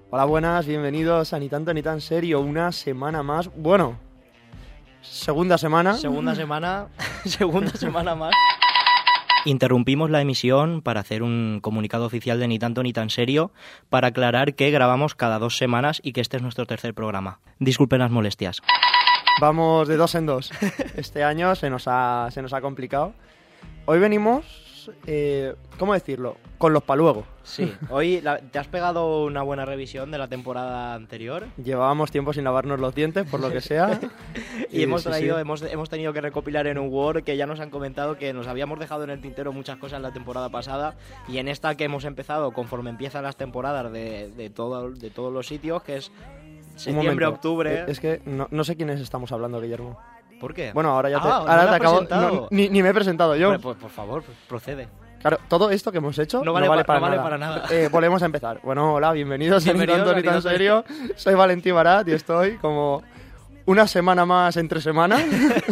Hola, buenas, bienvenidos a Ni Tanto Ni Tan Serio, una semana más. Bueno, segunda semana. Segunda semana más. Interrumpimos la emisión para hacer un comunicado oficial de Ni Tanto Ni Tan Serio para aclarar que grabamos cada 2 semanas y que este es nuestro tercer programa. Disculpen las molestias. Vamos de 2 en 2. Este año se nos ha complicado. Hoy venimos, ¿cómo decirlo? Con los paluegos. Sí, hoy te has pegado una buena revisión de la temporada anterior. Llevábamos tiempo sin lavarnos los dientes, por lo que sea. Y hemos tenido que recopilar en un Word que ya nos han comentado que nos habíamos dejado en el tintero muchas cosas la temporada pasada, y en esta que hemos empezado conforme empiezan las temporadas de todos los sitios, que es septiembre, octubre. Es que no sé quiénes estamos hablando, Guillermo. ¿Por qué? Bueno, ahora ya te acabo. Ni me he presentado yo. Pues por favor, procede. Claro, todo esto que hemos hecho no vale para nada. Volvemos a empezar. Bueno, hola, bienvenidos a Ni Tanto Ni Tan Serio. Soy Valentín Barat y estoy como una semana más entre semanas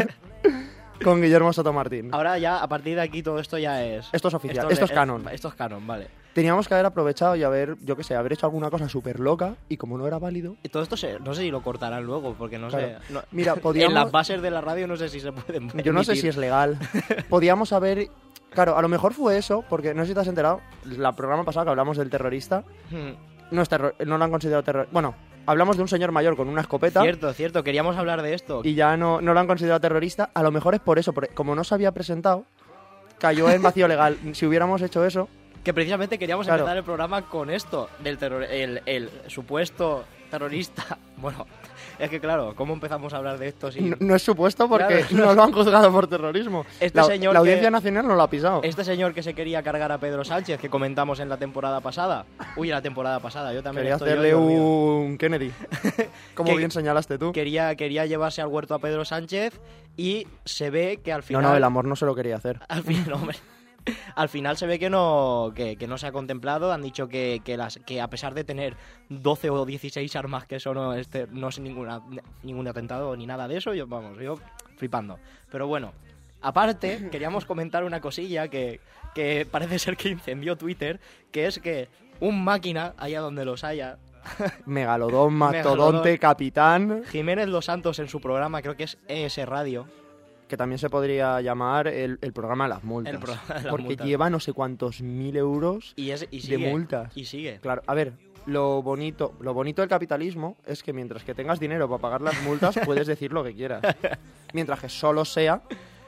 con Guillermo Soto Martín. Ahora ya, a partir de aquí, todo esto ya es... Esto es oficial, esto es canon. Esto es canon, vale. Teníamos que haber aprovechado y haber hecho alguna cosa súper loca, y como no era válido... Y todo esto no sé si lo cortarán luego, porque no sé... No, mira, podíamos... En las bases de la radio no sé si se pueden permitir. Yo no sé si es legal. Podíamos haber... Claro, a lo mejor fue eso, porque no sé si te has enterado, el programa pasado que hablamos del terrorista, no lo han considerado terrorista. Bueno, hablamos de un señor mayor con una escopeta. Cierto, queríamos hablar de esto. Y ya no lo han considerado terrorista. A lo mejor es por eso, porque como no se había presentado, cayó en vacío legal. Si hubiéramos hecho eso... Que precisamente queríamos empezar el programa con esto, del el supuesto terrorista. Bueno, es que claro, ¿cómo empezamos a hablar de esto? No es supuesto porque no lo han juzgado por terrorismo. La Audiencia Nacional no lo ha pisado. Este señor que se quería cargar a Pedro Sánchez, que comentamos en la temporada pasada. La temporada pasada, yo también quería hacerle un Kennedy. Como bien señalaste tú. Quería llevarse al huerto a Pedro Sánchez, y se ve que al final... No, el amor no se lo quería hacer. Al final, hombre... Al final se ve que no se ha contemplado. Han dicho que a pesar de tener 12 o 16 armas, que eso no es ningún atentado ni nada de eso, yo flipando. Pero bueno, aparte, queríamos comentar una cosilla que parece ser que incendió Twitter, que es que un máquina, allá donde los haya... Megalodón, mastodonte, capitán... Jiménez Los Santos, en su programa, creo que es ES Radio... que también se podría llamar el programa de las multas. Porque lleva no sé cuántos 1.000 euros de multas. Y sigue. Claro, a ver, lo bonito del capitalismo es que mientras que tengas dinero para pagar las multas, puedes decir lo que quieras. Mientras que solo sea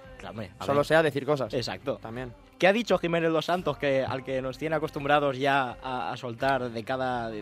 decir cosas. Exacto. También. ¿Qué ha dicho Jiménez Los Santos, al que nos tiene acostumbrados ya a soltar de cada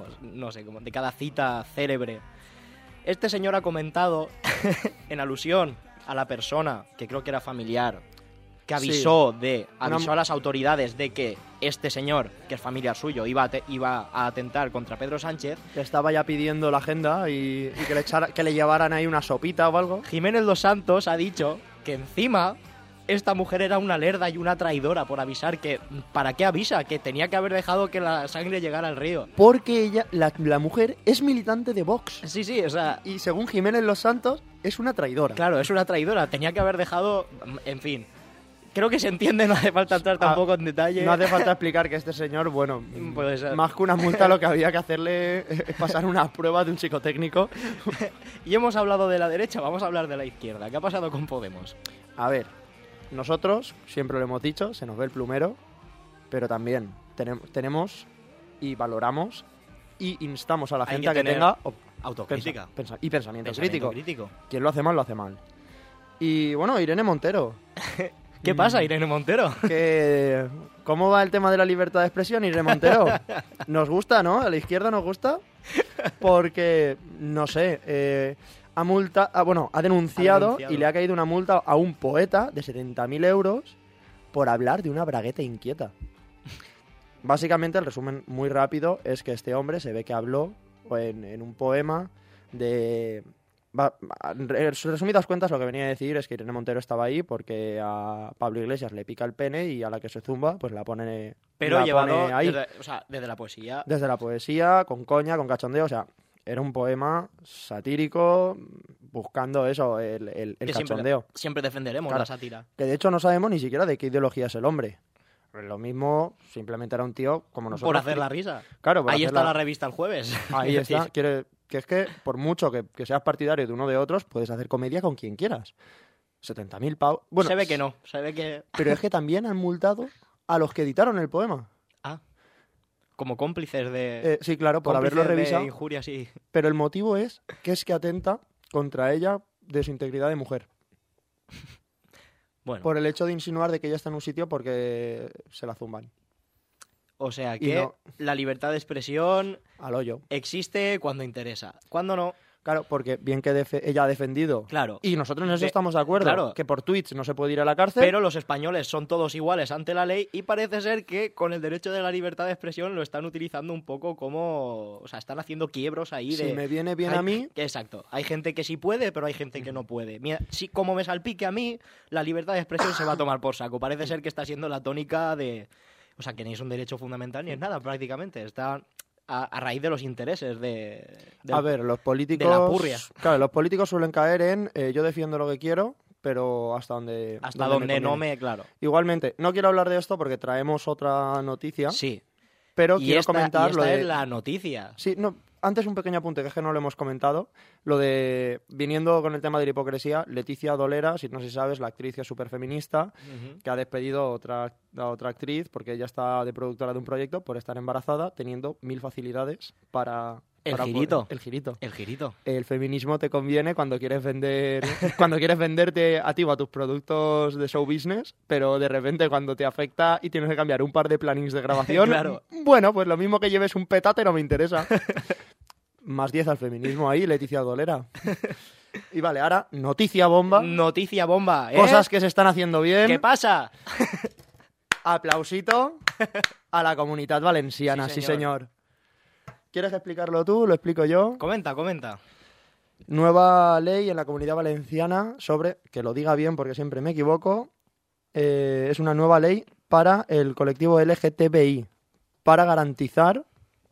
cita célebre? Este señor ha comentado, en alusión a la persona, que creo que era familiar, que avisó a las autoridades de que este señor, que es familiar suyo, iba a atentar contra Pedro Sánchez. Que estaba ya pidiendo la agenda y que le llevaran ahí una sopita o algo. Jiménez Los Santos ha dicho que encima esta mujer era una lerda y una traidora por avisar. Que ¿para qué avisa? Que tenía que haber dejado que la sangre llegara al río. Porque ella, la mujer, es militante de Vox. Sí, o sea... Y según Jiménez Los Santos, es una traidora. Claro, es una traidora. Tenía que haber dejado... En fin... Creo que se entiende, no hace falta entrar tampoco en detalle. No hace falta explicar que este señor, bueno, más que una multa, lo que había que hacerle es pasar una prueba de un psicotécnico. Y hemos hablado de la derecha, vamos a hablar de la izquierda. ¿Qué ha pasado con Podemos? A ver, nosotros, siempre lo hemos dicho, se nos ve el plumero, pero también tenemos y valoramos y instamos a la gente a que tenga autocrítica y pensamiento crítico. Quien lo hace mal, lo hace mal. Y bueno, Irene Montero. ¿Qué pasa, Irene Montero? ¿Cómo va el tema de la libertad de expresión, Irene Montero? Nos gusta, ¿no? A la izquierda nos gusta. Porque, no sé, ha denunciado y le ha caído una multa a un poeta de 70.000 euros por hablar de una bragueta inquieta. Básicamente, el resumen muy rápido es que este hombre se ve que habló en un poema de... En resumidas cuentas, lo que venía a decir es que Irene Montero estaba ahí porque a Pablo Iglesias le pica el pene y a la que se zumba, pues la pone. Pero llevado ahí. Desde la poesía. Desde la poesía, con coña, con cachondeo. O sea, era un poema satírico buscando eso, el cachondeo. Siempre defenderemos la sátira. Que de hecho no sabemos ni siquiera de qué ideología es el hombre. lo mismo, simplemente era un tío como nosotros. Por hacer la risa. Claro, Ahí está la revista el jueves. Ahí está. Que es que por mucho que seas partidario de uno de otros, puedes hacer comedia con quien quieras. 70.000 pavos. Bueno, se ve que no, se ve que... Pero es que también han multado a los que editaron el poema. Ah, como cómplices de... Sí, claro, por haberlo revisado. De injurias, sí. Pero el motivo es que atenta contra ella de su integridad de mujer. Bueno. Por el hecho de insinuar de que ella está en un sitio porque se la zumban. O sea que la libertad de expresión al hoyo existe cuando interesa. Cuando no... Claro, porque bien que ella ha defendido. Claro. Y nosotros en eso estamos de acuerdo. Claro. Que por tweets no se puede ir a la cárcel. Pero los españoles son todos iguales ante la ley y parece ser que con el derecho de la libertad de expresión lo están utilizando un poco como... O sea, están haciendo quiebros ahí de... Si me viene bien a mí... Exacto. Hay gente que sí puede, pero hay gente que no puede. Mira, si como me salpique a mí, la libertad de expresión se va a tomar por saco. Parece ser que está siendo la tónica de... O sea, que ni es un derecho fundamental ni es nada prácticamente. Está... A raíz de los intereses a ver, los políticos... De la purria. Claro, los políticos suelen caer en yo defiendo lo que quiero, pero hasta donde... Hasta donde no me... Claro. Igualmente, no quiero hablar de esto porque traemos otra noticia. Sí. Pero quiero comentar lo de... es la noticia. Sí, no... Antes un pequeño apunte, que es que no lo hemos comentado. Lo de, viniendo con el tema de la hipocresía, Leticia Dolera, si no sé si sabes, la actriz que es súper feminista, que ha despedido a otra actriz porque ella está de productora de un proyecto por estar embarazada, teniendo 1000 facilidades para... El girito. El girito. El girito. El feminismo te conviene cuando quieres venderte a ti o a tus productos de show business, pero de repente cuando te afecta y tienes que cambiar un par de plannings de grabación, claro. Bueno, pues lo mismo que lleves un petate no me interesa. Más 10 al feminismo ahí, Leticia Dolera. Y vale, ahora, noticia bomba. Noticia bomba, ¿eh? Cosas que se están haciendo bien. ¿Qué pasa? Aplausito a la Comunitat Valenciana, sí señor. ¿Quieres explicarlo tú? ¿Lo explico yo? Comenta. Nueva ley en la Comunidad Valenciana sobre, que lo diga bien porque siempre me equivoco, es una nueva ley para el colectivo LGTBI, para garantizar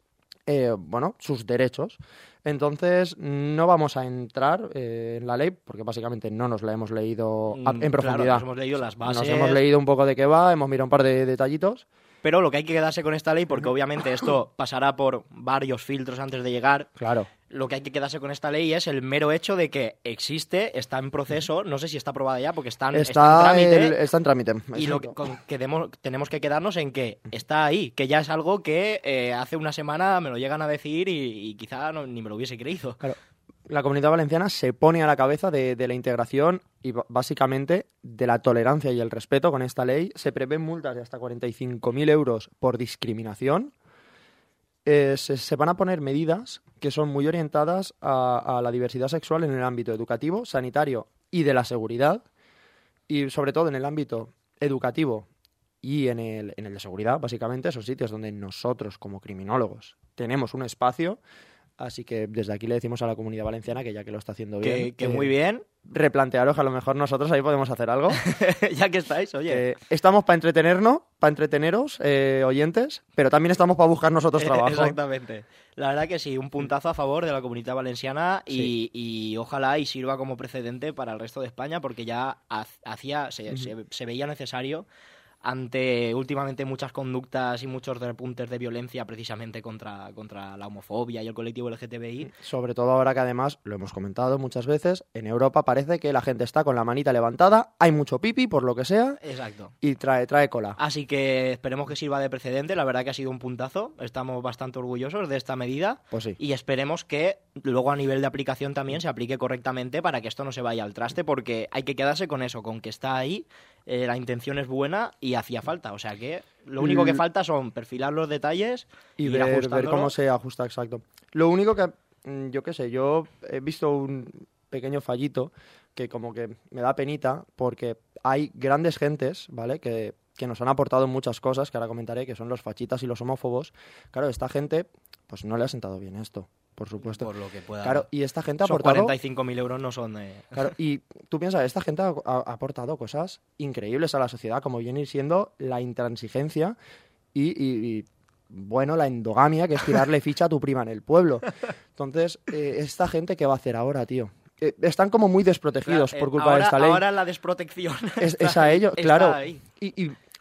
sus derechos. Entonces, no vamos a entrar en la ley, porque básicamente no nos la hemos leído en profundidad. Claro, nos hemos leído las bases. Nos hemos leído un poco de qué va, hemos mirado un par de detallitos. Pero lo que hay que quedarse con esta ley, porque obviamente esto pasará por varios filtros antes de llegar. Claro. Lo que hay que quedarse con esta ley es el mero hecho de que existe, está en proceso, no sé si está aprobada ya, porque está en trámite. Está en trámite. Y lo que tenemos que quedarnos en que está ahí, que ya es algo que hace una semana me lo llegan a decir y quizá ni me lo hubiese creído. Claro. La Comunidad Valenciana se pone a la cabeza de la integración y básicamente de la tolerancia y el respeto con esta ley. Se prevén multas de hasta 45.000 euros por discriminación. Se van a poner medidas que son muy orientadas a la diversidad sexual en el ámbito educativo, sanitario y de la seguridad. Y sobre todo en el ámbito educativo y en el de seguridad, básicamente, esos sitios donde nosotros como criminólogos tenemos un espacio. Así que desde aquí le decimos a la Comunidad Valenciana que ya que lo está haciendo bien... Que muy bien. Replantearos que a lo mejor nosotros ahí podemos hacer algo. Ya que estáis, oye. Estamos para entreteneros, oyentes, pero también estamos para buscar nosotros trabajo. Exactamente. La verdad que sí, un puntazo a favor de la Comunidad Valenciana y ojalá y sirva como precedente para el resto de España, porque ya se veía necesario ante últimamente muchas conductas y muchos repuntes de violencia precisamente contra la homofobia y el colectivo LGTBI. Sobre todo ahora que además, lo hemos comentado muchas veces, en Europa parece que la gente está con la manita levantada, hay mucho pipi, por lo que sea. Exacto. Y trae cola. Así que esperemos que sirva de precedente, la verdad que ha sido un puntazo, estamos bastante orgullosos de esta medida. Pues sí. Y esperemos que luego a nivel de aplicación también se aplique correctamente para que esto no se vaya al traste, porque hay que quedarse con eso, con que está ahí, la intención es buena y hacía falta, o sea que lo único que falta son perfilar los detalles y ver cómo se ajusta, exacto. Lo único que, yo qué sé, yo he visto un pequeño fallito que como que me da penita, porque hay grandes gentes, ¿vale?, que nos han aportado muchas cosas, que ahora comentaré, que son los fachitas y los homófobos. Claro, esta gente, pues no le ha sentado bien esto, por supuesto. Por lo que pueda. Claro, y esta gente ha son aportado... 45.000 euros no son de... Claro, y tú piensas, esta gente ha aportado cosas increíbles a la sociedad, como viene siendo la intransigencia y bueno, la endogamia, que es tirarle ficha a tu prima en el pueblo. Entonces, esta gente, ¿qué va a hacer ahora, tío? Están como muy desprotegidos por culpa de esta ley. Ahora la desprotección es a ellos, claro. Ahí. Y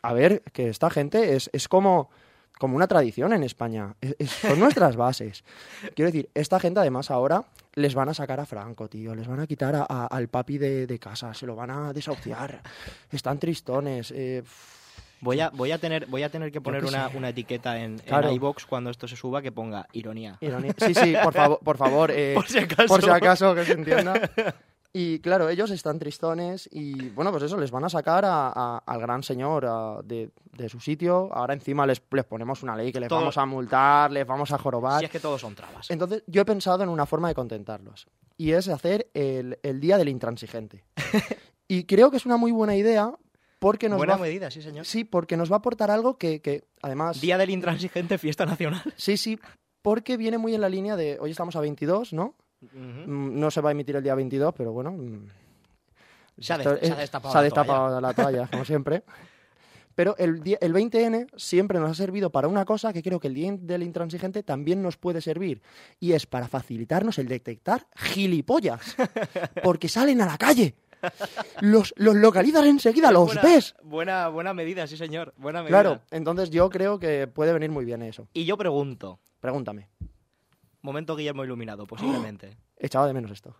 a ver, que esta gente es como una tradición en España. Son nuestras bases. Quiero decir, esta gente además ahora les van a sacar a Franco, tío. Les van a quitar al papi de casa. Se lo van a desahuciar. Están tristones. Voy a tener que poner una etiqueta en iVoox cuando esto se suba que ponga ironía. Sí, por favor. Por si acaso, que se entienda. Y claro, ellos están tristones y, bueno, pues eso, les van a sacar al gran señor de su sitio. Ahora encima les ponemos una ley que les vamos a multar, les vamos a jorobar. Si es que todos son trabas. Entonces, yo he pensado en una forma de contentarlos. Y es hacer el Día del Intransigente. Y creo que es una muy buena idea porque Buena medida, sí, señor. Sí, porque nos va a aportar algo que además... Día del Intransigente, fiesta nacional. Sí, porque viene muy en la línea de... Hoy estamos a 22, ¿no? Uh-huh. No se va a emitir el día 22, pero bueno... Se ha destapado la toalla, como siempre. Pero el 20N siempre nos ha servido para una cosa que creo que el Día del Intransigente también nos puede servir. Y es para facilitarnos el detectar gilipollas. Porque salen a la calle. Los localizas enseguida, ves. Buena medida, sí, señor. Buena medida. Claro, entonces yo creo que puede venir muy bien eso. Y yo pregunto. Pregúntame. Momento Guillermo iluminado, posiblemente. Echaba de menos esto.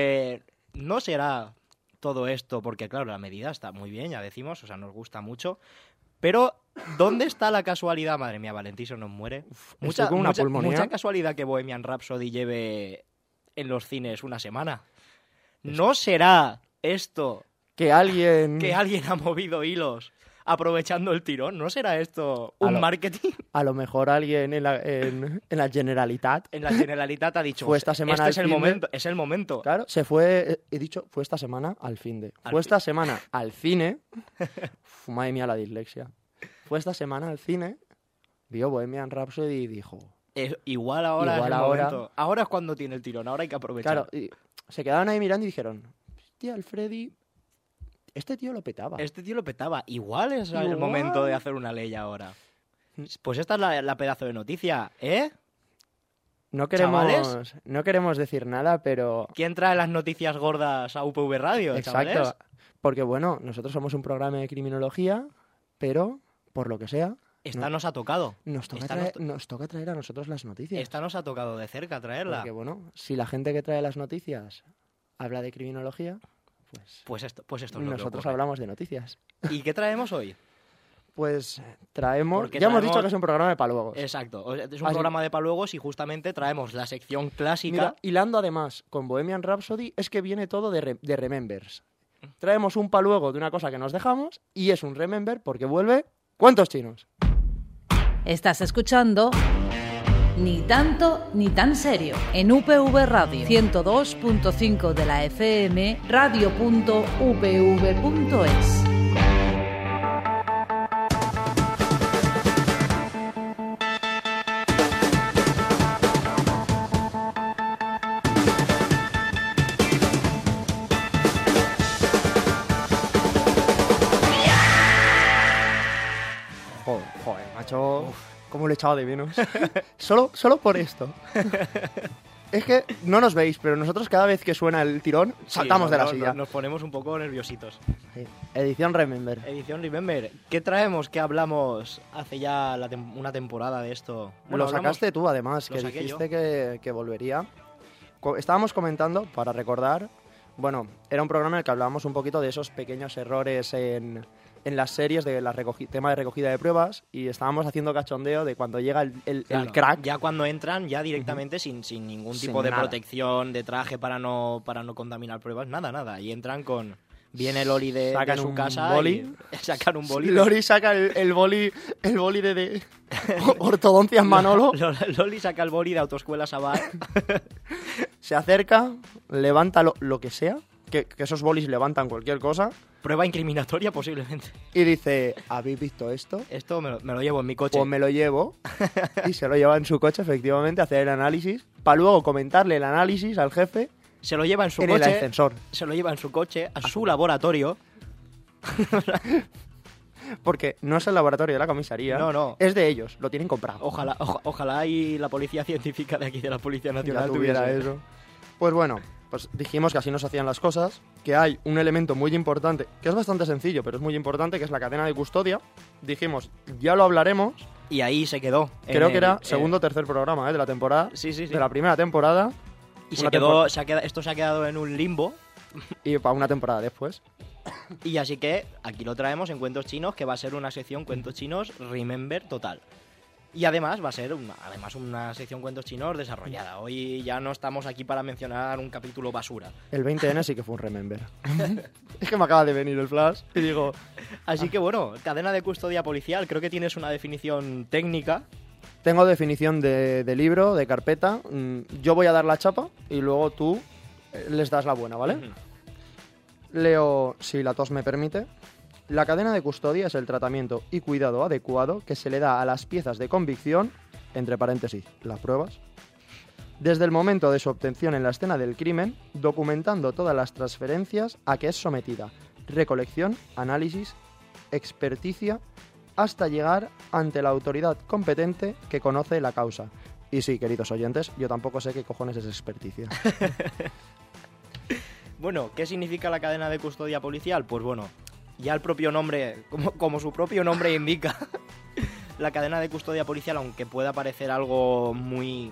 ¿No será todo esto? Porque, claro, la medida está muy bien, ya decimos, o sea, nos gusta mucho. Pero, ¿dónde está la casualidad? Madre mía, Valentín se nos muere. Mucha casualidad que Bohemian Rhapsody lleve en los cines una semana. ¿No será esto que alguien ha movido hilos aprovechando el tirón? ¿No será esto un marketing? A lo mejor alguien en la Generalitat. En la Generalitat ha dicho, fue esta semana es el momento. Claro, fue esta semana al fin de. Fue esta semana al cine. Madre mía la dislexia. Fue esta semana al cine, vio Bohemian Rhapsody y dijo... Igual ahora es el momento. Ahora es cuando tiene el tirón, ahora hay que aprovechar. Claro, y se quedaron ahí mirando y dijeron, hostia, el Freddy... Este tío lo petaba. Igual es el momento de hacer una ley ahora. Pues esta es la pedazo de noticia, ¿eh? No queremos decir nada, pero... ¿Quién trae las noticias gordas a UPV Radio, exacto, chavales? Porque bueno, nosotros somos un programa de criminología, pero, por lo que sea... Esta nos ha tocado. Nos toca traer a nosotros las noticias. Esta nos ha tocado de cerca traerla. Porque bueno, si la gente que trae las noticias habla de criminología... Pues esto es lo que nosotros ocurre. Hablamos de noticias. ¿Y qué traemos hoy? Pues traemos... Hemos dicho que es un programa de paluegos. Exacto. Es un programa de paluegos y justamente traemos la sección clásica... Mira, hilando además con Bohemian Rhapsody, es que viene todo de Remembers. Traemos un paluego de una cosa que nos dejamos y es un Remember porque vuelve... ¿Cuántos chinos? Estás escuchando... Ni tanto ni tan serio. En UPV Radio 102.5 de la FM, radio.upv.es. Joder, macho... ¿Cómo lo he echado de menos? solo por esto. Es que no nos veis, pero nosotros cada vez que suena el tirón saltamos de la silla. Nos ponemos un poco nerviositos. Sí. Edición Remember. ¿Qué traemos que hablamos hace ya una temporada de esto? Bueno, lo sacaste tú, además, que dijiste que volvería. Estábamos comentando, para recordar, bueno, era un programa en el que hablábamos un poquito de esos pequeños errores en las series de tema de recogida de pruebas y estábamos haciendo cachondeo de cuando llega el crack. Ya cuando entran, ya directamente sin ningún tipo de protección, de traje para no contaminar pruebas, nada. Y entran con... Viene Loli de su casa boli. Y sacan un boli. Loli saca el boli de ortodoncias Manolo. Loli saca el boli de Autoescuela Sabar. Se acerca, levanta lo que sea, que esos bolis levantan cualquier cosa. Prueba incriminatoria, posiblemente. Y dice, ¿habéis visto esto? Esto me lo llevo en mi coche. Pues me lo llevo. Y se lo lleva en su coche, efectivamente, a hacer el análisis. Para luego comentarle el análisis al jefe. Se lo lleva en su coche. En el ascensor. Se lo lleva en su coche, a su laboratorio. Porque no es el laboratorio de la comisaría. No. Es de ellos, lo tienen comprado. Ojalá y la policía científica de aquí de la Policía Nacional tuviera eso. Pues bueno, pues dijimos que así no se hacían las cosas, que hay un elemento muy importante, que es bastante sencillo, pero es muy importante, que es la cadena de custodia. Dijimos, ya lo hablaremos. Y ahí se quedó. Creo que era segundo o tercer programa de la temporada. Sí. De la primera temporada. Y esto se ha quedado en un limbo. Y para una temporada después. Y así que aquí lo traemos en Cuentos Chinos, que va a ser una sección Cuentos Chinos Remember total. Y además va a ser una sección Cuentos Chinos desarrollada. Hoy ya no estamos aquí para mencionar un capítulo basura. El 20N sí que fue un remember. Es que me acaba de venir el flash y digo... Así que bueno, cadena de custodia policial, creo que tienes una definición técnica. Tengo definición de libro, de carpeta. Yo voy a dar la chapa y luego tú les das la buena, ¿vale? Leo, si la tos me permite. La cadena de custodia es el tratamiento y cuidado adecuado que se le da a las piezas de convicción, entre paréntesis, las pruebas, desde el momento de su obtención en la escena del crimen, documentando todas las transferencias a que es sometida, recolección, análisis, experticia, hasta llegar ante la autoridad competente que conoce la causa. Y sí, queridos oyentes, yo tampoco sé qué cojones es experticia. Bueno, ¿qué significa la cadena de custodia policial? Pues bueno, ya el propio nombre, como su propio nombre indica, la cadena de custodia policial, aunque pueda parecer algo muy,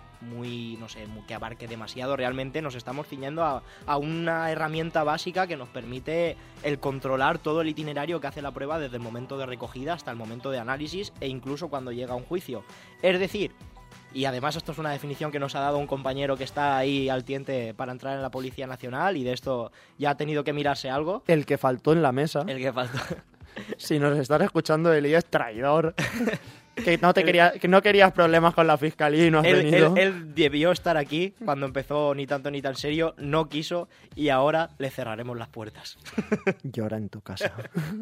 no sé, que abarque demasiado, realmente nos estamos ciñendo a una herramienta básica que nos permite el controlar todo el itinerario que hace la prueba desde el momento de recogida hasta el momento de análisis e incluso cuando llega a un juicio. Es decir, y además esto es una definición que nos ha dado un compañero que está ahí al tiente para entrar en la Policía Nacional y de esto ya ha tenido que mirarse algo. El que faltó en la mesa. El que faltó. Si nos estás escuchando, Eli es traidor. Que no querías problemas con la fiscalía y no has venido. Él debió estar aquí cuando empezó Ni Tanto Ni Tan Serio, no quiso y ahora le cerraremos las puertas. Llora en tu casa.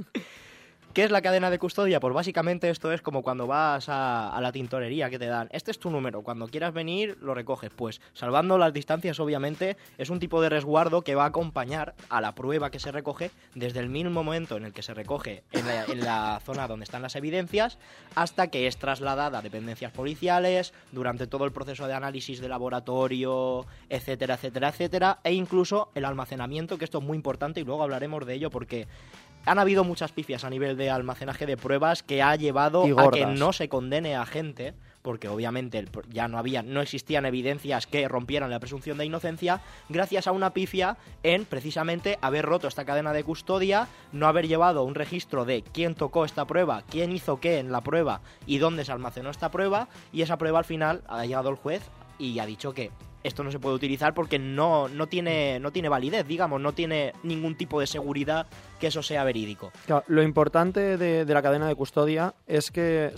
¿Qué es la cadena de custodia? Pues básicamente esto es como cuando vas a la tintorería que te dan. Este es tu número, cuando quieras venir lo recoges. Pues salvando las distancias, obviamente, es un tipo de resguardo que va a acompañar a la prueba que se recoge desde el mismo momento en el que se recoge en la zona donde están las evidencias hasta que es trasladada a dependencias policiales, durante todo el proceso de análisis de laboratorio, etcétera, etcétera, etcétera, e incluso el almacenamiento, que esto es muy importante y luego hablaremos de ello porque han habido muchas pifias a nivel de almacenaje de pruebas que ha llevado a que no se condene a gente, porque obviamente ya no existían evidencias que rompieran la presunción de inocencia, gracias a una pifia en precisamente haber roto esta cadena de custodia, no haber llevado un registro de quién tocó esta prueba, quién hizo qué en la prueba y dónde se almacenó esta prueba, y esa prueba al final ha llegado el juez y ha dicho que esto no se puede utilizar porque no tiene validez, digamos, no tiene ningún tipo de seguridad que eso sea verídico. Claro, lo importante de la cadena de custodia es que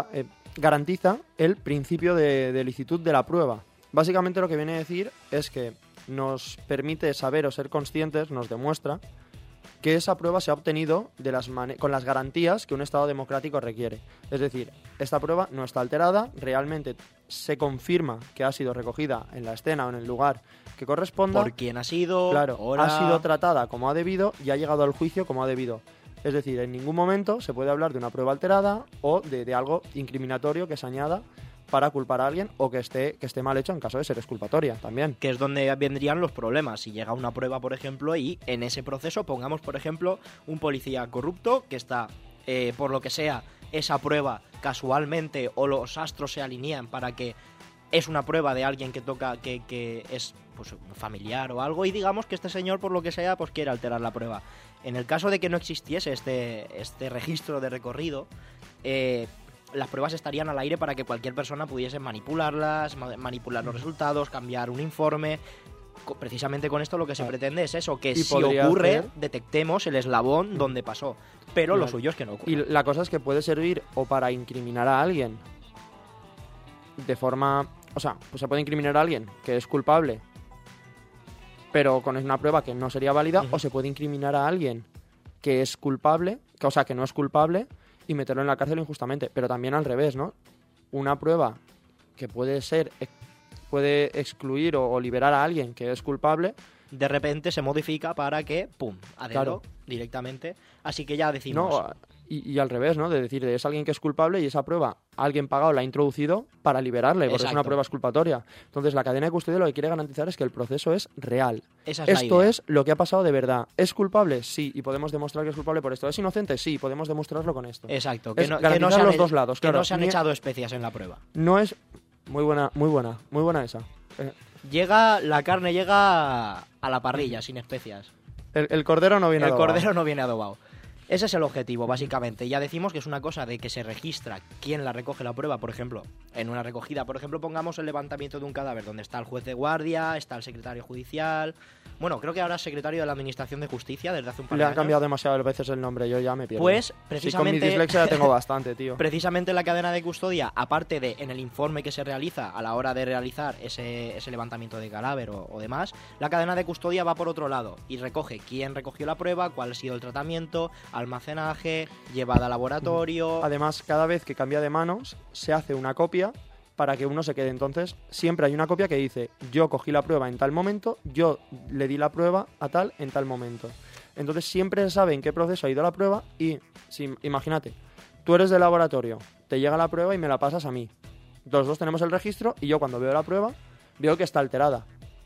garantiza el principio de licitud de la prueba. Básicamente lo que viene a decir es que nos permite saber o ser conscientes, nos demuestra que esa prueba se ha obtenido con las garantías que un Estado democrático requiere. Es decir, esta prueba no está alterada, realmente se confirma que ha sido recogida en la escena o en el lugar que corresponda. Por quién ha sido, claro, hora... ha sido tratada como ha debido y ha llegado al juicio como ha debido. Es decir, en ningún momento se puede hablar de una prueba alterada o de algo incriminatorio que se añada para culpar a alguien o que esté mal hecho en caso de ser exculpatoria también. Que es donde vendrían los problemas. Si llega una prueba, por ejemplo, y en ese proceso pongamos, por ejemplo, un policía corrupto que está, por lo que sea, esa prueba casualmente o los astros se alinean para que es una prueba de alguien que toca, que es pues un familiar o algo, y digamos que este señor, por lo que sea, pues quiere alterar la prueba. En el caso de que no existiese este registro de recorrido, las pruebas estarían al aire para que cualquier persona pudiese manipularlas, manipular los resultados, cambiar un informe. Precisamente con esto lo que se pretende es eso, que si ocurre, detectemos el eslabón donde pasó. Pero lo suyo es que no ocurra. Y la cosa es que puede servir o para incriminar a alguien de forma... O sea, pues se puede incriminar a alguien que es culpable, pero con una prueba que no sería válida, o se puede incriminar a alguien que es culpable, que no es culpable, y meterlo en la cárcel injustamente. Pero también al revés, ¿no? Una prueba que puede excluir o liberar a alguien que es culpable, de repente se modifica para que, pum, adentro, claro, directamente. Así que ya decimos... No, Y al revés, ¿no? De decir, es alguien que es culpable y esa prueba alguien pagado la ha introducido para liberarle, porque es una prueba exculpatoria. Entonces, la cadena de custodia lo que quiere garantizar es que el proceso es real. Esto es lo que ha pasado de verdad. ¿Es culpable? Sí, y podemos demostrar que es culpable por esto. ¿Es inocente? Sí, podemos demostrarlo con esto. Exacto. Que no sean los dos lados. Que claro, no se han echado especias en la prueba. No es... Muy buena esa. La carne llega a la parrilla, sin especias. El cordero no viene adobado. El cordero no viene adobado. Ese es el objetivo, básicamente. Ya decimos que es una cosa de que se registra quién la recoge la prueba, por ejemplo, en una recogida. Por ejemplo, pongamos el levantamiento de un cadáver, donde está el juez de guardia, está el secretario judicial... Bueno, creo que ahora es secretario de la Administración de Justicia desde hace un par de años. Le han cambiado demasiadas veces el nombre, yo ya me pierdo. Pues, precisamente... Sí, con mi dislexia tengo bastante, tío. Precisamente la cadena de custodia, aparte de en el informe que se realiza a la hora de realizar ese levantamiento de cadáver o demás, la cadena de custodia va por otro lado y recoge quién recogió la prueba, cuál ha sido el tratamiento, almacenaje, llevada a laboratorio... Además, cada vez que cambia de manos, se hace una copia para que uno se quede. Entonces, siempre hay una copia que dice, yo cogí la prueba en tal momento, yo le di la prueba a tal en tal momento. Entonces, siempre se sabe en qué proceso ha ido la prueba y, si, imagínate, tú eres del laboratorio, te llega la prueba y me la pasas a mí. Los dos tenemos el registro y yo cuando veo la prueba, veo que está alterada.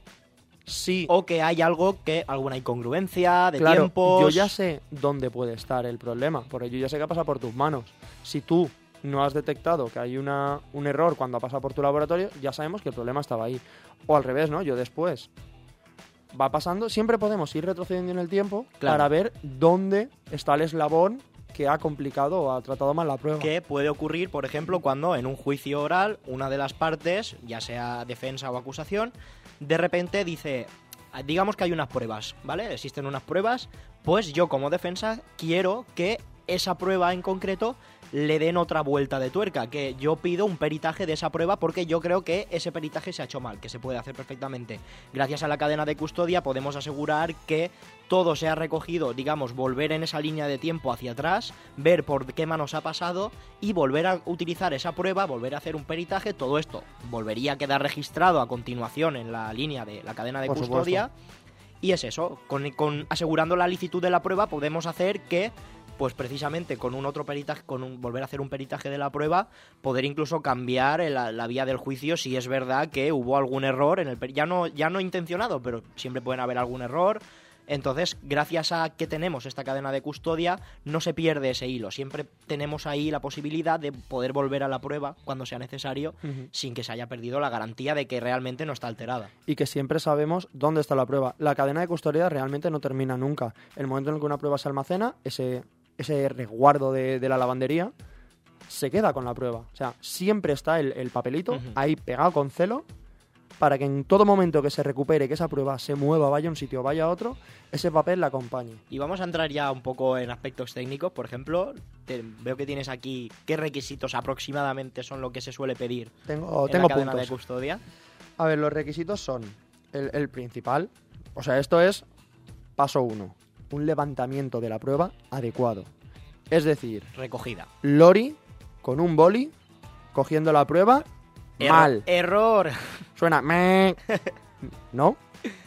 Sí. O que hay alguna incongruencia de claro, tiempos... yo ya sé dónde puede estar el problema, porque yo ya sé que ha pasado por tus manos. Si tú no has detectado que hay un error cuando ha pasado por tu laboratorio, ya sabemos que el problema estaba ahí. O al revés, ¿no? Yo después va pasando, siempre podemos ir retrocediendo en el tiempo para ver dónde está el eslabón que ha complicado o ha tratado mal la prueba. Que puede ocurrir, por ejemplo, cuando en un juicio oral una de las partes, ya sea defensa o acusación, de repente dice, digamos que hay unas pruebas, ¿vale? Existen unas pruebas, pues yo como defensa quiero que esa prueba en concreto le den otra vuelta de tuerca, que yo pido un peritaje de esa prueba porque yo creo que ese peritaje se ha hecho mal, que se puede hacer perfectamente. Gracias a la cadena de custodia podemos asegurar que todo se ha recogido, digamos, volver en esa línea de tiempo hacia atrás, ver por qué manos ha pasado y volver a utilizar esa prueba, volver a hacer un peritaje. Todo esto volvería a quedar registrado a continuación en la línea de la cadena de custodia. Y es eso, con asegurando la licitud de la prueba podemos hacer que, pues precisamente con un otro peritaje, volver a hacer un peritaje de la prueba, poder incluso cambiar la vía del juicio si es verdad que hubo algún error en el ya no intencionado, pero siempre pueden haber algún error. Entonces, gracias a que tenemos esta cadena de custodia, no se pierde ese hilo. Siempre tenemos ahí la posibilidad de poder volver a la prueba cuando sea necesario, sin que se haya perdido la garantía de que realmente no está alterada. Y que siempre sabemos dónde está la prueba. La cadena de custodia realmente no termina nunca. El momento en el que una prueba se almacena, ese resguardo de la lavandería se queda con la prueba. O sea, siempre está el papelito ahí pegado con celo para que en todo momento que se recupere, que esa prueba se mueva, vaya a un sitio o vaya a otro, ese papel la acompañe. Y vamos a entrar ya un poco en aspectos técnicos. Por ejemplo, veo que tienes aquí qué requisitos aproximadamente son lo que se suele pedir tengo la cadena puntos de custodia. A ver, los requisitos son el principal. O sea, esto es paso 1. Un levantamiento de la prueba adecuado. Es decir, recogida. Lori con un boli cogiendo la prueba mal. Error. Suena ¿no?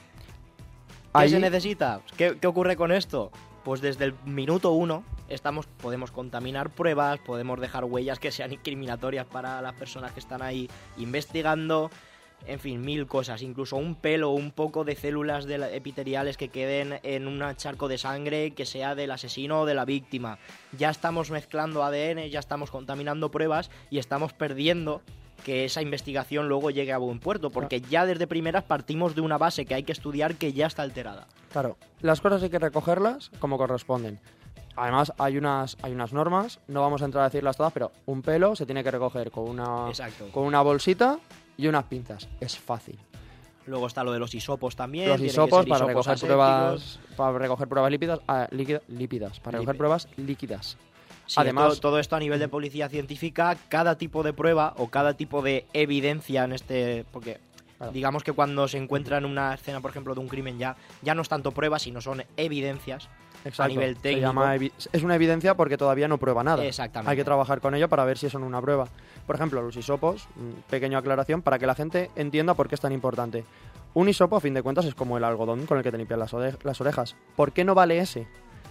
¿Qué se necesita? ¿Qué ocurre con esto? Pues desde el minuto 1 podemos contaminar pruebas, podemos dejar huellas que sean incriminatorias para las personas que están ahí investigando. En fin, 1000 cosas, incluso un pelo o un poco de células epiteliales que queden en un charco de sangre que sea del asesino o de la víctima. Ya estamos mezclando ADN, ya estamos contaminando pruebas y estamos perdiendo que esa investigación luego llegue a buen puerto, porque ya desde primeras partimos de una base que hay que estudiar que ya está alterada. Claro, las cosas hay que recogerlas como corresponden. Además, hay unas normas, no vamos a entrar a decirlas todas, pero un pelo se tiene que recoger con una bolsita y unas pinzas. Es fácil. Luego está lo de los hisopos también. Los hisopos para recoger pruebas lípidas, para recoger pruebas líquidas. Sí, además, todo esto a nivel de policía científica, cada tipo de prueba o cada tipo de evidencia porque digamos que cuando se encuentra en una escena, por ejemplo, de un crimen ya no es tanto pruebas, sino son evidencias. Exacto. A nivel técnico. Es una evidencia porque todavía no prueba nada. Exactamente. Hay que trabajar con ello para ver si son una prueba. Por ejemplo, los hisopos, pequeña aclaración para que la gente entienda por qué es tan importante. Un hisopo, a fin de cuentas, es como el algodón con el que te limpias las orejas. ¿Por qué no vale ese?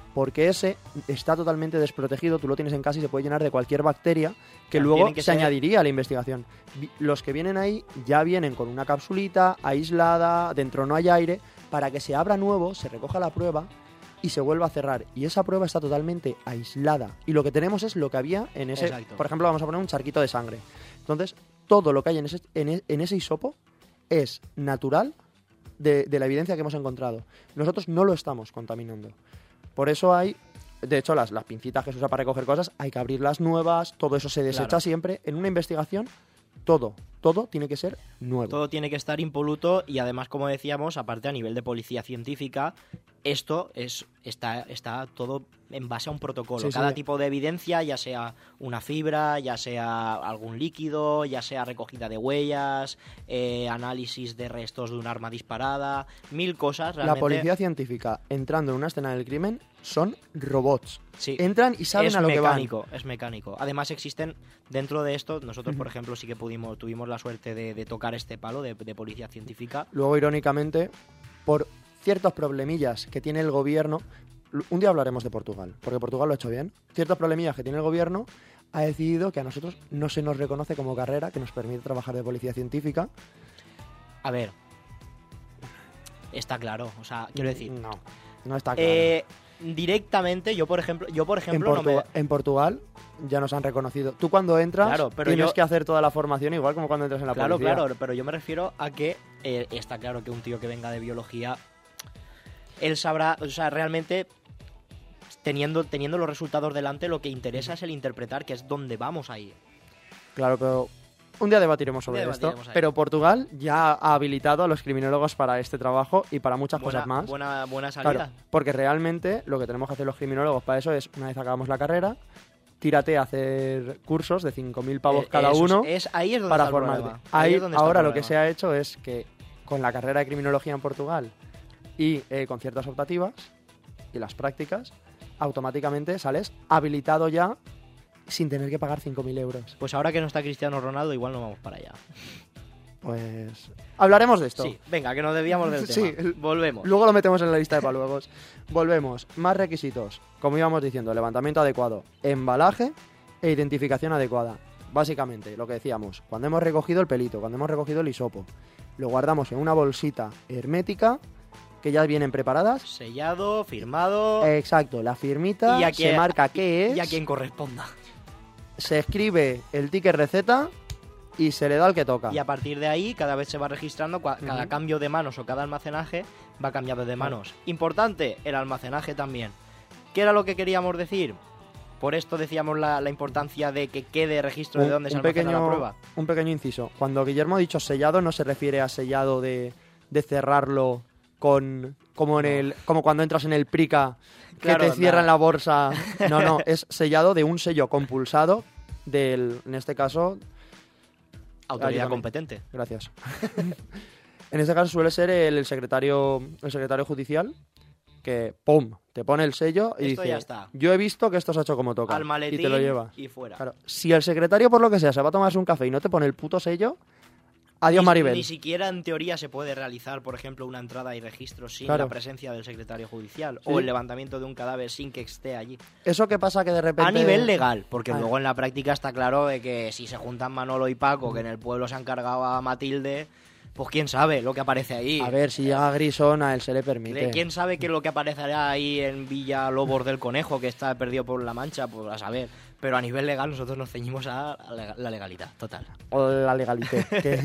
porque ese está totalmente desprotegido, tú lo tienes en casa y se puede llenar de cualquier bacteria que Claro, luego tienen que se ser- añadiría a la investigación. Los que vienen ahí ya vienen con una capsulita aislada, dentro no hay aire, para que se abra nuevo, se recoja la prueba y se vuelva a cerrar. Y esa prueba está totalmente aislada. Y lo que tenemos es lo que había en ese... Exacto. Por ejemplo, vamos a poner un charquito de sangre. Entonces, todo lo que hay en ese hisopo es natural de la evidencia que hemos encontrado. Nosotros no lo estamos contaminando. Por eso hay... De hecho, las pincitas que se usa para recoger cosas, hay que abrirlas nuevas, todo eso se desecha Claro. siempre. En una investigación, todo tiene que ser nuevo. Todo tiene que estar impoluto y además, como decíamos, aparte a nivel de policía científica, esto está todo en base a un protocolo. Sí, Cada sí. tipo de evidencia, ya sea una fibra, ya sea algún líquido, ya sea recogida de huellas, análisis de restos de un arma disparada, 1000 cosas La realmente. policía científica entrando en una escena del crimen son robots. Sí. Entran y saben es a lo mecánico, es mecánico. Además existen dentro de esto, nosotros por ejemplo sí que tuvimos la suerte de tocar este palo de policía científica. que van. Luego, irónicamente, por ciertos problemillas que tiene el gobierno, un día hablaremos de Portugal, porque Portugal lo ha hecho bien. Ciertos problemillas que tiene el gobierno, ha decidido que a nosotros no se nos reconoce como carrera que nos permite trabajar de policía científica. A ver, está claro, o sea, quiero decir, No está claro. directamente yo por ejemplo En Portugal ya nos han reconocido. Tú cuando entras Claro, pero tienes yo- que hacer toda la formación igual como cuando entras en la policía. Claro, pero yo me refiero a que está claro que un tío que venga de biología, él sabrá, o sea, realmente teniendo los resultados delante, lo que interesa es el interpretar, que es dónde vamos ahí. Claro, pero un día debatiremos Un día sobre esto. debatiremos ahí. Pero Portugal ya ha habilitado a los criminólogos para este trabajo y para muchas cosas más. Buena salida. Claro, porque realmente lo que tenemos que hacer los criminólogos para eso es, una vez acabamos la carrera, tírate a hacer cursos de 5.000 pavos cada Eso uno ahí es donde para está el formarte. problema. Ahí, es donde está el ahora lo que problema. se ha hecho es que con la carrera de criminología en Portugal y con ciertas optativas y las prácticas, automáticamente sales habilitado ya sin tener que pagar 5.000 euros. Pues ahora que no está Cristiano Ronaldo, igual no vamos para allá. Pues hablaremos de esto. Sí, venga, que nos debíamos del Sí, tema. Volvemos. Luego lo metemos en la lista de paluegos. Volvemos. Más requisitos. Como íbamos diciendo, levantamiento adecuado, embalaje e identificación adecuada. Básicamente, lo que decíamos, cuando hemos recogido el pelito, cuando hemos recogido el hisopo, lo guardamos en una bolsita hermética que ya vienen preparadas. Sellado, firmado Exacto, la firmita, Y a quien- se marca qué es, y a quien corresponda. se escribe el ticket receta y se le da al que toca. Y a partir de ahí, cada vez se va registrando, cada Ujú. cambio de manos o cada almacenaje va cambiando de manos. Importante, el almacenaje también. ¿Qué era lo que queríamos decir? Por esto decíamos la importancia de que quede registro de dónde se almacena la prueba. Un pequeño inciso. Cuando Guillermo ha dicho sellado, no se refiere a sellado de cerrarlo con como cuando entras en el Prica que Claro, te cierran nada. la bolsa. No, es sellado de un sello compulsado del, en este caso, Autoridad Ayúdame. competente. gracias. En este caso suele ser el secretario judicial que ¡pum! Te pone el sello y Esto dice, ya está. yo he visto que esto se ha hecho como toca. Al maletín y te lo llevas. y fuera. Claro, si el secretario, por lo que sea, se va a tomarse un café y no te pone el puto sello, adiós, Maribel. Ni siquiera en teoría se puede realizar, por ejemplo, una entrada y registro sin Claro. la presencia del secretario judicial Sí. o el levantamiento de un cadáver sin que esté allí. ¿Eso qué pasa que de repente... A nivel legal, porque Ah. luego en la práctica está claro de que si se juntan Manolo y Paco, que en el pueblo se han cargado a Matilde, pues quién sabe lo que aparece ahí. A ver, si llega Grison, a él se le permite. ¿Quién sabe qué es lo que aparecerá ahí en Villa Lobos del Conejo, que está perdido por La Mancha? Pues a saber. Pero a nivel legal nosotros nos ceñimos a la legalidad, total. O la legalité.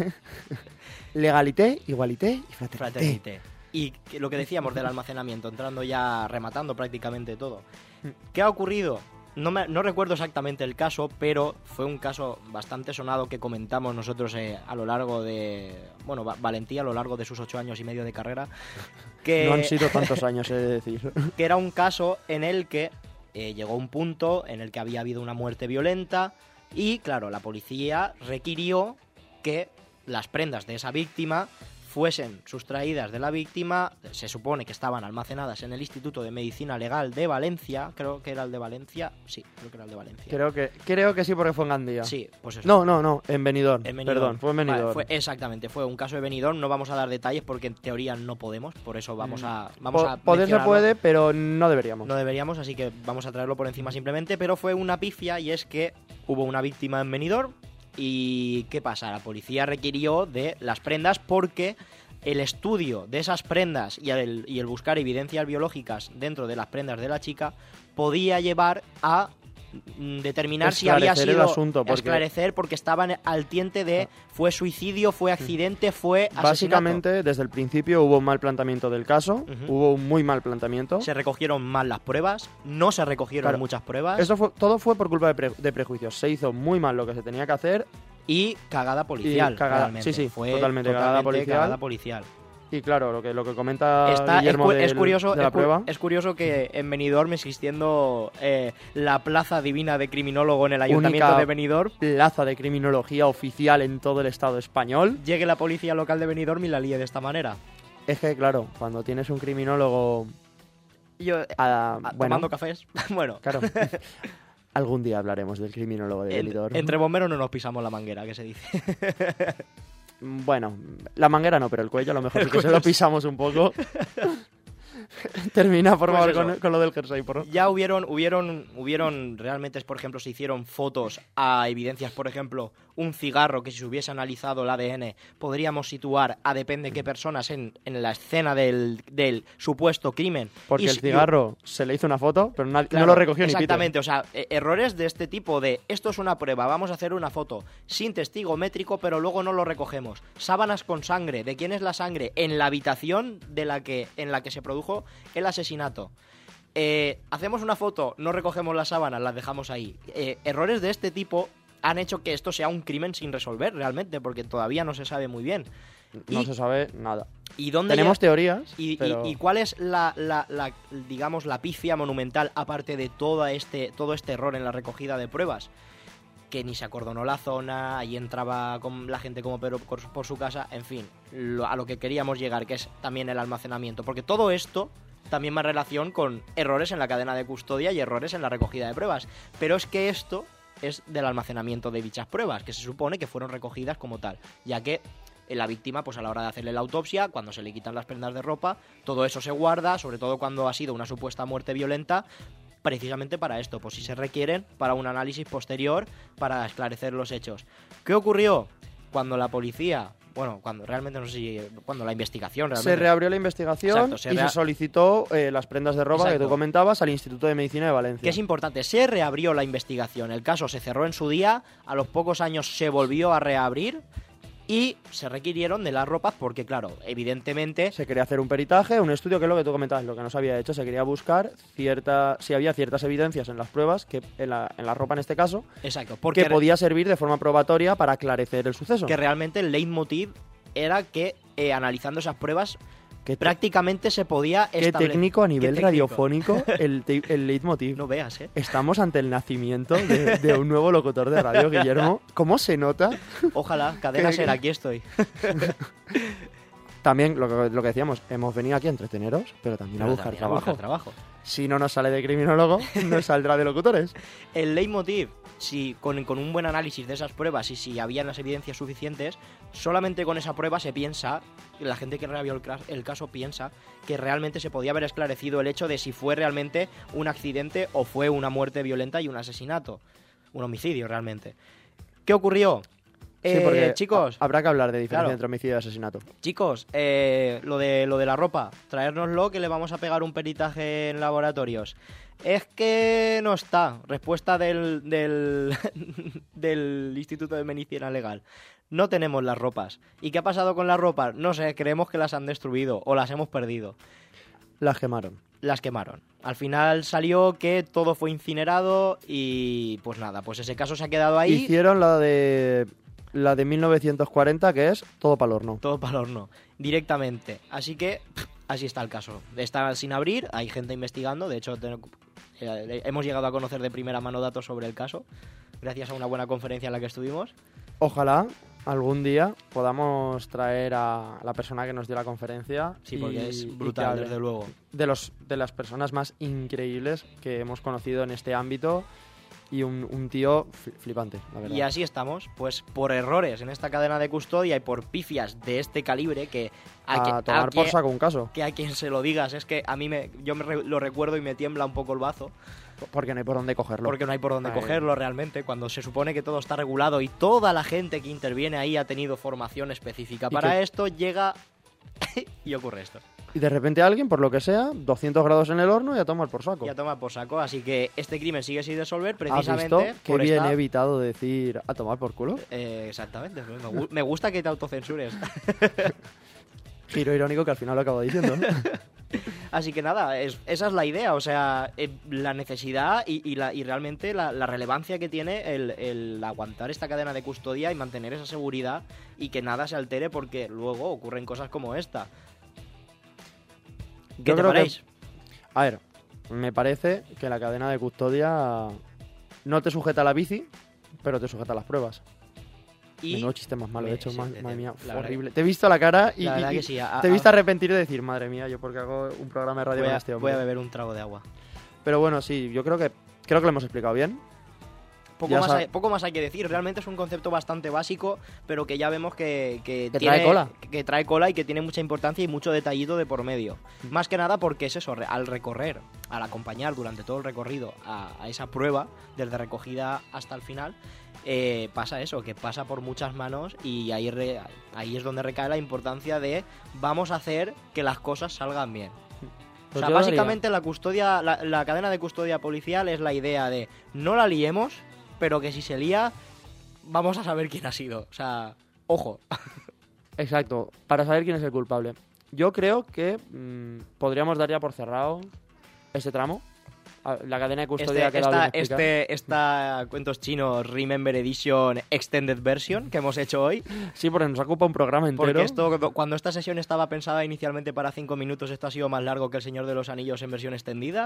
Legalité, igualité y fraternité. Fraternité. Y lo que decíamos del almacenamiento, entrando ya, rematando prácticamente todo. ¿Qué ha ocurrido? No recuerdo exactamente el caso, pero fue un caso bastante sonado que comentamos nosotros a lo largo de... Bueno, Valentía a lo largo de sus 8 años y medio de carrera. Que, No han sido tantos años, he de decir. que era un caso en el que llegó un punto en el que había habido una muerte violenta y, claro, la policía requirió que las prendas de esa víctima fuesen sustraídas de la víctima. Se supone que estaban almacenadas en el Instituto de Medicina Legal de Valencia. Creo que era el de Valencia. Sí, creo que era el de Valencia. Creo que sí, porque fue en Gandía. Sí, pues eso. No, en Benidorm. Perdón, fue en Benidorm. Vale, exactamente, fue un caso de Benidorm. No vamos a dar detalles porque en teoría no podemos. Por eso vamos a poder se mencionarlo. puede, pero no deberíamos. No deberíamos, así que vamos a traerlo por encima simplemente. Pero fue una pifia y es que hubo una víctima en Benidorm. ¿Y qué pasa? La policía requirió de las prendas porque el estudio de esas prendas y el buscar evidencias biológicas dentro de las prendas de la chica podía llevar a determinar si había sido el asunto, porque esclarecer porque estaban al tiente de fue suicidio, fue accidente, fue asesinato. Básicamente, desde el principio hubo un mal planteamiento del caso, hubo un muy mal planteamiento. Se recogieron mal las pruebas, no se recogieron muchas pruebas. Todo fue por culpa de prejuicios. Se hizo muy mal lo que se tenía que hacer. Y cagada policial. Sí, fue totalmente cagada policial. Y claro, lo que comenta Guillermo es curioso, de la prueba. Es curioso que en Benidorm, existiendo la plaza divina de criminólogo en el ayuntamiento de Benidorm, plaza de criminología oficial en todo el estado español, llegue la policía local de Benidorm y la líe de esta manera. Es que, claro, cuando tienes un criminólogo tomando cafés, bueno. Claro. Algún día hablaremos del criminólogo de Benidorm. Entre bomberos no nos pisamos la manguera, que se dice. Bueno, la manguera no, pero el cuello a lo mejor sí que se lo pisamos un poco. Termina, por favor, con lo del jersey, por favor. Ya hubieron realmente, por ejemplo, se hicieron fotos a evidencias, por ejemplo, un cigarro que si se hubiese analizado el ADN podríamos situar a depende qué personas en la escena del supuesto crimen. Porque el cigarro se le hizo una foto, pero no lo recogió ni pito. Exactamente, o sea, errores de este tipo de esto es una prueba, vamos a hacer una foto sin testigo métrico, pero luego no lo recogemos. Sábanas con sangre, ¿de quién es la sangre? En la habitación en la que se produjo el asesinato. Hacemos una foto, no recogemos las sábanas, las dejamos ahí. Errores de este tipo han hecho que esto sea un crimen sin resolver realmente, porque todavía no se sabe muy bien. No se sabe nada. ¿Y dónde tenemos teorías? Pero... ¿Y cuál es digamos, la pifia monumental, aparte de todo este error en la recogida de pruebas? Que ni se acordonó la zona, ahí entraba con la gente como pero por su casa, en fin, a lo que queríamos llegar, que es también el almacenamiento, porque todo esto también va en relación con errores en la cadena de custodia y errores en la recogida de pruebas, pero es que esto es del almacenamiento de dichas pruebas, que se supone que fueron recogidas como tal, ya que la víctima, pues a la hora de hacerle la autopsia, cuando se le quitan las prendas de ropa, todo eso se guarda, sobre todo cuando ha sido una supuesta muerte violenta, precisamente para esto, pues si se requieren para un análisis posterior para esclarecer los hechos. ¿Qué ocurrió? Cuando la policía, cuando la investigación realmente... Se reabrió la investigación. Exacto, se solicitó las prendas de ropa. Exacto. Que tú comentabas al Instituto de Medicina de Valencia. Que es importante, se reabrió la investigación, el caso se cerró en su día, a los pocos años se volvió a reabrir y se requirieron de las ropas porque, claro, evidentemente... Se quería hacer un peritaje, un estudio, que es lo que tú comentabas, lo que no se había hecho. Se quería buscar si había ciertas evidencias en las pruebas, que en la ropa en este caso, exacto, porque que podía servir de forma probatoria para aclarecer el suceso. Que realmente el leitmotiv era que, analizando esas pruebas, prácticamente se podía establecer... Qué técnico a nivel radiofónico el leitmotiv. No veas, ¿eh? Estamos ante el nacimiento de un nuevo locutor de radio, Guillermo. ¿Cómo se nota? Ojalá, cadena ser, aquí estoy. También, lo que decíamos, hemos venido aquí a entreteneros, pero también a buscar trabajo. Si no nos sale de criminólogo, nos saldrá de locutores. El leitmotiv, si con un buen análisis de esas pruebas y si habían las evidencias suficientes, solamente con esa prueba se piensa, la gente que reabrió el caso piensa que realmente se podía haber esclarecido el hecho de si fue realmente un accidente o fue una muerte violenta y un asesinato, un homicidio realmente. ¿Qué ocurrió? Sí, porque chicos, habrá que hablar de diferencia entre homicidio y asesinato. Chicos, lo de la ropa, traérnoslo que le vamos a pegar un peritaje en laboratorios. Es que no está. Respuesta del Instituto de Medicina Legal. No tenemos las ropas. ¿Y qué ha pasado con las ropas? No sé, creemos que las han destruido o las hemos perdido. Las quemaron. Las quemaron. Al final salió que todo fue incinerado y pues nada, pues ese caso se ha quedado ahí. Hicieron la de 1940, que es todo para el horno. Todo para el horno, directamente. Así que, así está el caso. Está sin abrir, hay gente investigando. De hecho, hemos llegado a conocer de primera mano datos sobre el caso, gracias a una buena conferencia en la que estuvimos. Ojalá algún día podamos traer a la persona que nos dio la conferencia. Sí, porque y es que brutal, hable desde luego. de las personas más increíbles que hemos conocido en este ámbito. Y un tío flipante, la verdad. Y así estamos, pues por errores en esta cadena de custodia y por pifias de este calibre que... A tomar por saco un caso. Que a quien se lo digas, es que a mí lo recuerdo y me tiembla un poco el bazo. Porque no hay por dónde cogerlo. Porque no hay por dónde cogerlo realmente, cuando se supone que todo está regulado y toda la gente que interviene ahí ha tenido formación específica para esto, llega y ocurre esto. Y de repente alguien, por lo que sea, 200 grados en el horno y a tomar por saco. Y a tomar por saco, así que este crimen sigue sin resolver precisamente. ¿Has visto? Qué bien he evitado decir a tomar por culo. Exactamente, me gusta que te autocensures. Giro irónico que al final lo acabo diciendo. Así que nada, esa es la idea, o sea, la necesidad y realmente la relevancia que tiene el aguantar esta cadena de custodia y mantener esa seguridad y que nada se altere porque luego ocurren cosas como esta. ¿Qué te paréis? A ver, me parece que la cadena de custodia no te sujeta a la bici, pero te sujeta a las pruebas. Menudo chiste más malo, de hecho, madre mía, horrible. Te he visto la cara y sí, te he visto arrepentir de decir, madre mía, yo porque hago un programa de radio con este hombre. Voy a beber un trago de agua. Pero bueno, sí, yo creo que lo hemos explicado bien. Poco más hay que decir, realmente es un concepto bastante básico, pero que ya vemos que trae cola y que tiene mucha importancia y mucho detallito de por medio. Más que nada porque es eso, al acompañar durante todo el recorrido a esa prueba, desde recogida hasta el final, pasa eso, que pasa por muchas manos y ahí es donde recae la importancia de vamos a hacer que las cosas salgan bien. O sea, básicamente la cadena de custodia policial es la idea de no la liemos, pero que si se lía, vamos a saber quién ha sido. O sea, ojo. Exacto, para saber quién es el culpable. Yo creo que podríamos dar ya por cerrado este tramo. La cadena de custodia esta cuentos chinos Remember Edition Extended Version que hemos hecho hoy. Sí, porque nos ocupa un programa entero. Porque cuando esta sesión estaba pensada inicialmente para 5 minutos, esto ha sido más largo que El Señor de los Anillos en versión extendida.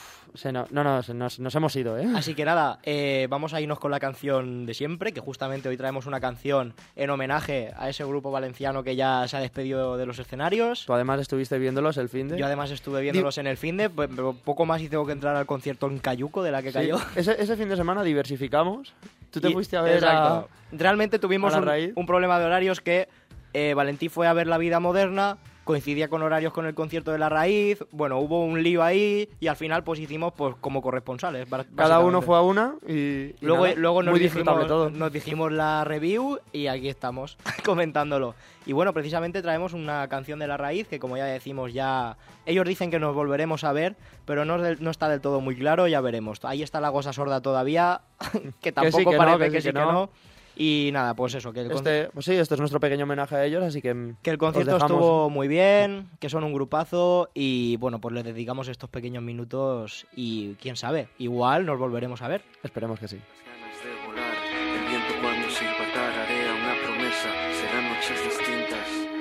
Nos hemos ido, ¿eh? Así que nada, vamos a irnos con la canción de siempre, que justamente hoy traemos una canción en homenaje a ese grupo valenciano que ya se ha despedido de los escenarios. Tú además estuviste viéndolos el finde. Yo además estuve viéndolos en el finde, pero poco más y tengo que entrar al concierto en Cayuco de la que cayó. Ese fin de semana diversificamos. Tú te fuiste a ver Realmente tuvimos un problema de horarios que Valentí fue a ver La Vida Moderna, coincidía con horarios con el concierto de La Raíz, bueno, hubo un lío ahí y al final pues hicimos pues como corresponsales. Cada uno fue a una y luego todo. nos dijimos la review y aquí estamos comentándolo. Y bueno, precisamente traemos una canción de La Raíz que como ya decimos ya... Ellos dicen que nos volveremos a ver, pero no está del todo muy claro, ya veremos. Ahí está La Gosa Sorda todavía, que tampoco parece que sí que no. Y nada, pues eso, que este es nuestro pequeño homenaje a ellos, así que el concierto estuvo muy bien, que son un grupazo y bueno, pues les dedicamos estos pequeños minutos y quién sabe, igual nos volveremos a ver. Esperemos que sí. Ganas de volar, el viento cuando silbatar haré una promesa, serán noches distintas.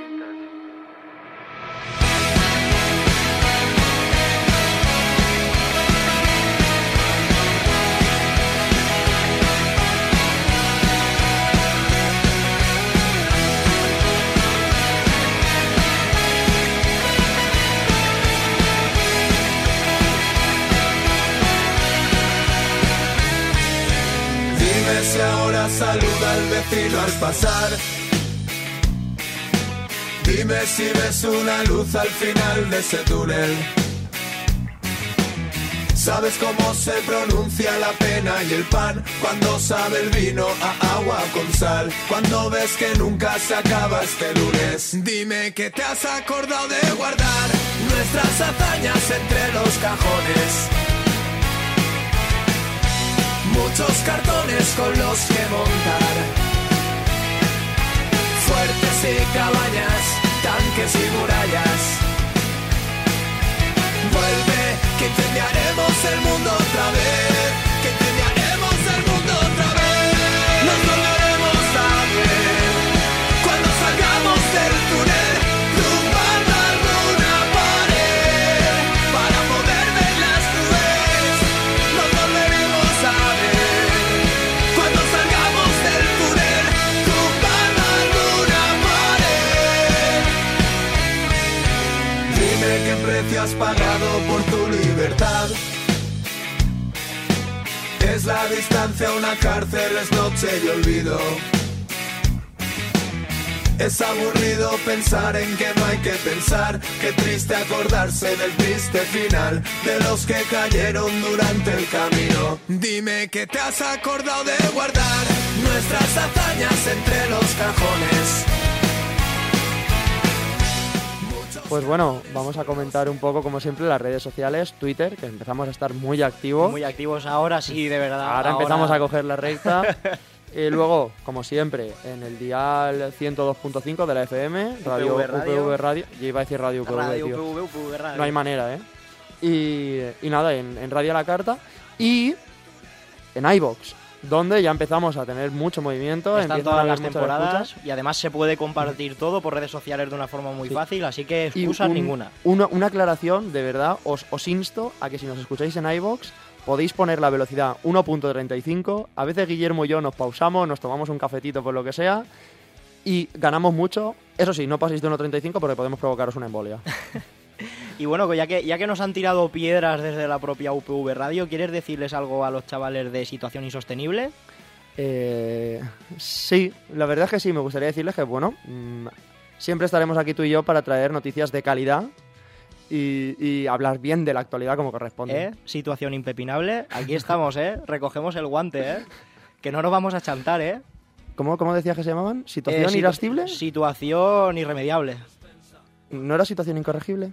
Si ahora saluda al vecino al pasar. Dime si ves una luz al final de ese túnel. ¿Sabes cómo se pronuncia la pena y el pan? Cuando sabe el vino a agua con sal. Cuando ves que nunca se acaba este lunes. Dime que te has acordado de guardar nuestras hazañas entre los cajones. Muchos cartones con los que montar. Fuertes y cabañas, tanques y murallas. Vuelve, que incendiaremos el mundo otra vez. Que incendiaremos el mundo otra vez. Nos volveremos a ver cuando salgamos del túnel, tumbando alguna pared para poder ver las nubes. Nos volveremos a ver cuando salgamos del túnel, tumbando has pagado por tu libertad. Es la distancia a una cárcel, es noche y olvido. Es aburrido pensar en que no hay que pensar. Qué triste acordarse del triste final de los que cayeron durante el camino. Dime que te has acordado de guardar nuestras hazañas entre los cajones. Pues bueno, vamos a comentar un poco, como siempre, las redes sociales, Twitter, que empezamos a estar muy activos. Muy activos ahora, sí, de verdad. Ahora empezamos a coger la recta. Y luego, como siempre, en el dial 102.5 de la FM, Radio UPV Radio. Yo iba a decir Radio UPV, Radio tío. UPV Radio. No hay manera, ¿eh? Y nada, en Radio a la Carta y en iVoox, donde ya empezamos a tener mucho movimiento. Están empiezan a todas haber las muchas temporadas escuchas. y además se puede compartir todo por redes sociales de una forma muy Sí. fácil, así que Y excusas ninguna. Una aclaración, de verdad, os insto a que si nos escucháis en iVoox, podéis poner la velocidad 1.35. A veces Guillermo y yo nos pausamos, nos tomamos un cafetito por lo que sea y ganamos mucho. Eso sí, no paséis de 1.35 porque podemos provocaros una embolia. Y bueno, ya que nos han tirado piedras desde la propia UPV Radio, ¿quieres decirles algo a los chavales de Situación Insostenible? Sí, la verdad es que sí, me gustaría decirles que, bueno, siempre estaremos aquí tú y yo para traer noticias de calidad y hablar bien de la actualidad como corresponde. Situación impepinable, aquí estamos, recogemos el guante, que no nos vamos a chantar, ¿Cómo decías que se llamaban? ¿Situación irascible? Situación irremediable. ¿No era situación incorregible?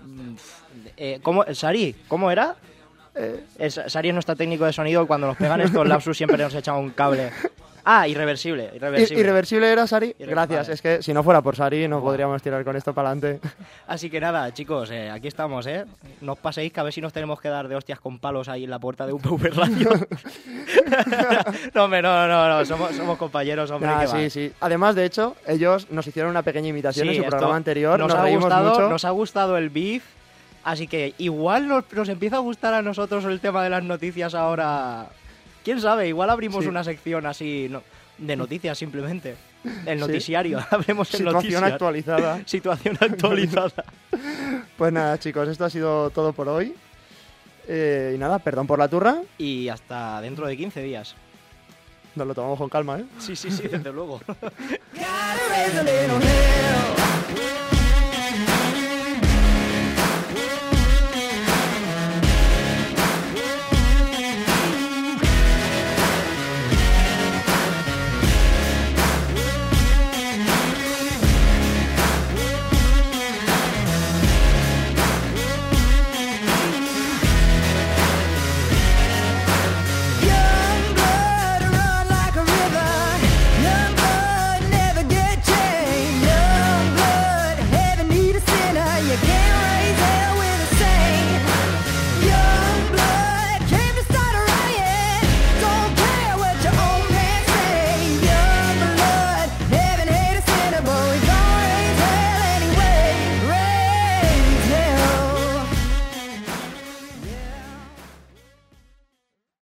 Sari, ¿cómo era? Sari es nuestro técnico de sonido y cuando nos pegan estos lapsus siempre nos echa un cable. Ah, irreversible. ¿Irreversible era, Sari? Gracias, Vale. es que si no fuera por Sari no podríamos tirar con esto para adelante. Así que nada, chicos, aquí estamos, No os paséis que a ver si nos tenemos que dar de hostias con palos ahí en la puerta de UPV Radio. No, hombre, no, somos compañeros, hombre. Nah, ¿qué sí, va? sí. Además, de hecho, ellos nos hicieron una pequeña imitación en su esto programa anterior, nos ha reímos gustado, mucho. Nos ha gustado el beef, así que igual nos empieza a gustar a nosotros el tema de las noticias ahora. ¿Quién sabe? Igual abrimos Sí. una sección así de noticias simplemente. El Sí. noticiario, hablemos en noticias. Situación actualizada. Situación actualizada. Pues nada, chicos, esto ha sido todo por hoy. Y nada, perdón por la turra. Y hasta dentro de 15 días. Nos lo tomamos con calma, ¿eh? Sí, desde luego. Gotta raise a little hell.